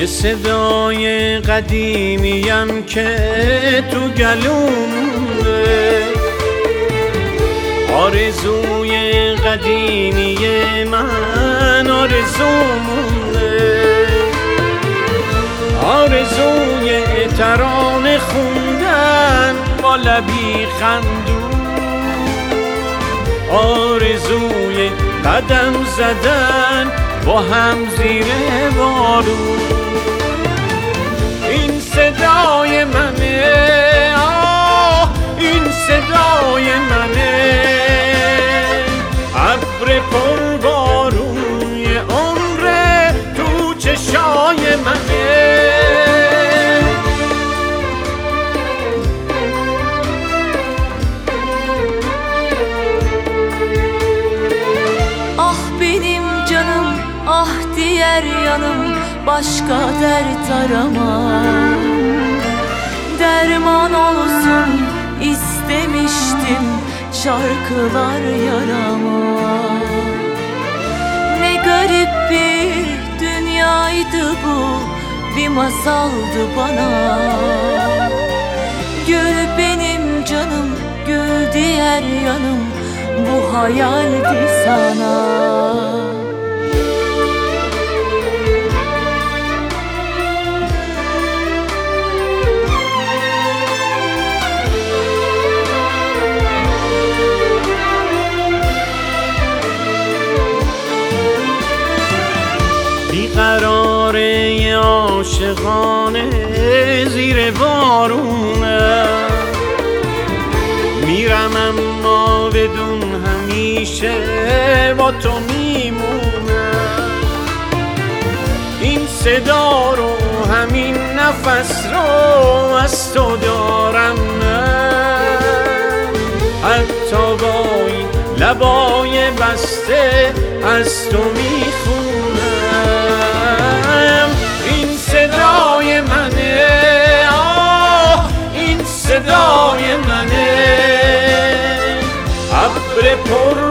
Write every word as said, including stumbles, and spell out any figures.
یه صدای قدیمیم که تو گلومه، آرزوی قدیمی من آرزومونه، آرزوی ترانه خوندن با لبی خندون، آرزوی قدم زدن با هم زیر بارون. این صدای منه، آه این صدای منه، ابر پربارون یه عمر تو چشای منه. Ah benim canım, ah diğer yanım, başka dert aramam. Derman olsun istemiştim şarkılar yarama. Ne garip bir dünyaydı bu, bir masaldı bana. Gül benim canım, gül diğer yanım, bu hayaldi sana. بیقراره عاشقانه زیر بارونه، میرم اما بدون همیشه با تو میمونم. این صدا رو همین نفس رو از تو دارم من، حتی با این لبای بسته از تو میخونم. این صدای منه، آه این صدای منه، ابر پر